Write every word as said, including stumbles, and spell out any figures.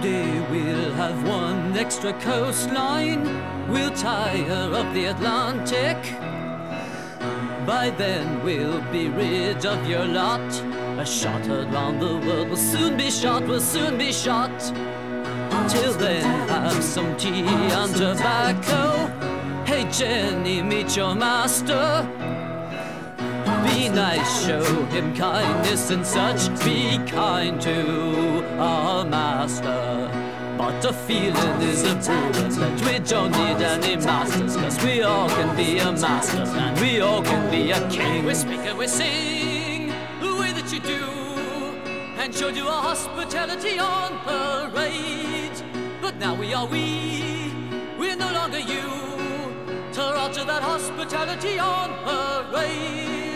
Someday we'll have one extra coastline. We'll tire up the Atlantic. By then we'll be rid of your lot. A shot around the world will soon be shot, will soon be shot. Till then have some tea and tobacco. Hey Jenny, meet your master. Be nice, show him kindness and such. Be kind to our master. But the feeling is a brewing that we don't need any masters, cause we all can be a master and we all can be a king. We speak and we sing the way that you do, and showed you our hospitality on parade. But now we are we, we're no longer you, to alter that hospitality on parade.